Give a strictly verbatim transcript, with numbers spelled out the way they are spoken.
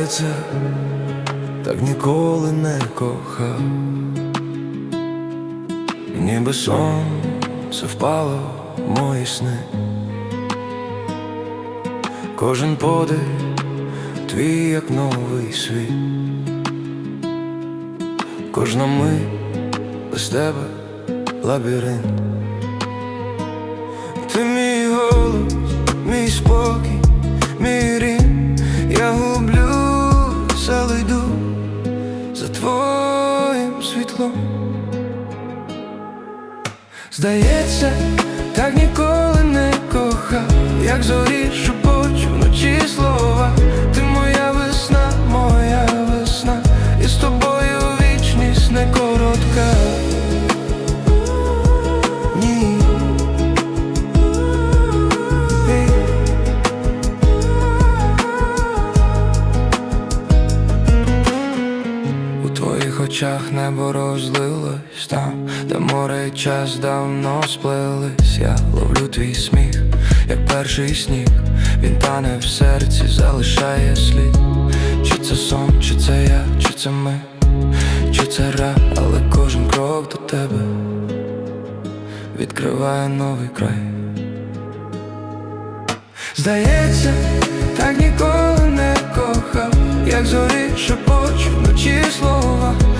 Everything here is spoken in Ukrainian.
Здається, так ніколи не кохав, ніби сонце впало в мої сни. Кожен подих твій, як новий світ, кожна мить без тебе лабіринт. Ти мій голос, мій спокій, мій рім. Я гублюсь, але йду за твоїм світлом. Здається, так ніколи не кохав, як зорі шепочуть вночі слова. Ти моя весна, моя весна, і з тобою вічність не коротка. Ні. Ей. У твоїх очах небо розлилось там, де море і час давно сплились. Я ловлю твій сміх, як перший сніг. Він тане в серці, залишає слід. Чи це сон, чи це я, чи це ми, чи це рай, але кожен крок до тебе відкриває новий край. Здається, так ніколи не кохав, як зорі шепочуть вночі слова.